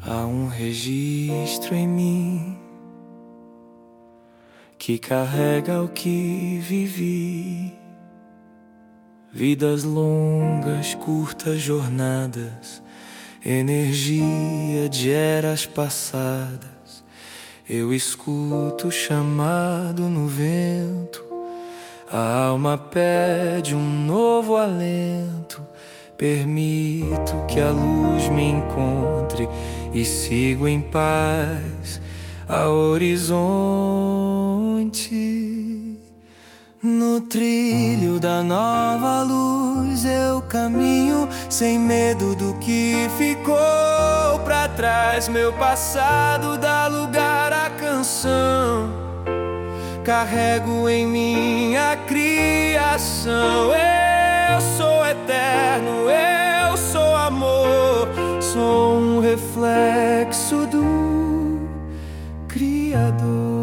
Há um registro em mim que carrega o que vivi. Vidas longas, curtas jornadas, energia de eras passadas. Eu escuto o chamado no vento. A alma pede um novo alento. Permito que a luz me encontre e sigo em paz ao horizonte. No trilho da nova luz eu caminho, sem medo do que ficou pra trás. Meu passado dá lugar à canção. Carrego em mim a criação. Eu sou eterno, eu sou amor. Sou um reflexo do Criador.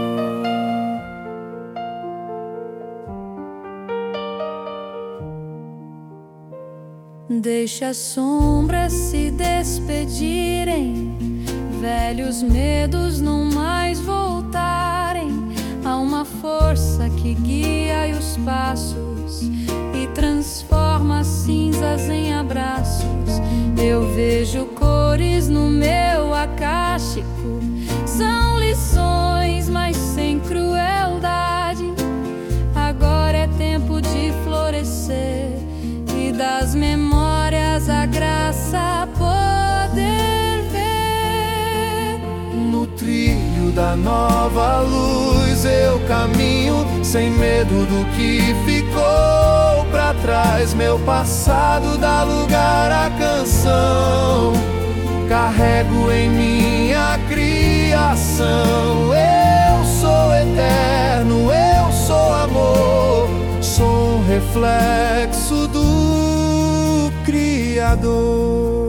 Deixa as sombras se despedirem, velhos medos não mais voltarem. Há uma força que guia os passos e transforma cinzas em abraços. Eu vejo cores no meu acástico, são lições, mas sem crueldade. Agora é tempo de florescer e das memórias a graça poder ver. No trilho da nova luz eu caminho, sem medo do que ficou pra trás. Meu passado dá lugar à canção. Carrego em mim a criação. Eu sou eterno, eu sou amor. Sou um reflexo do Criador.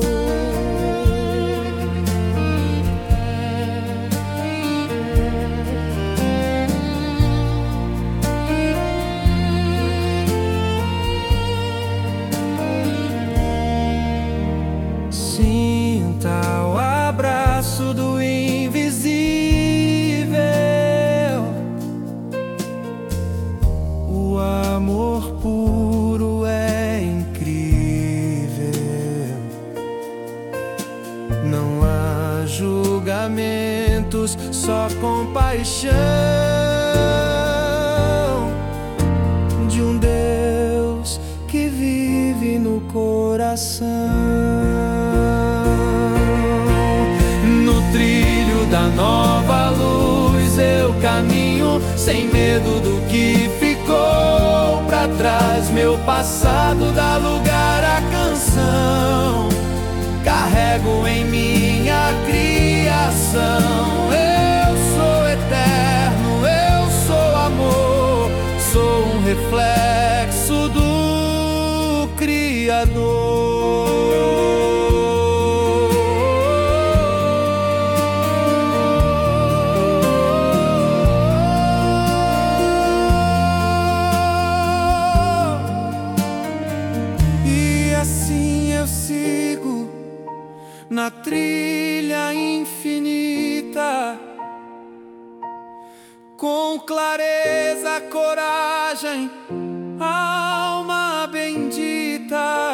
Sinta o abraço do invisível. O amor puro é incrível. Não há julgamentos, só compaixão de um Deus que vive no coração. Da nova luz eu caminho, sem medo do que ficou pra trás. Meu passado dá lugar à canção. Carrego em mim a criação. Eu sou eterno, eu sou amor. Sou um reflexo do Criador. Assim eu sigo na trilha infinita, com clareza, coragem, alma bendita.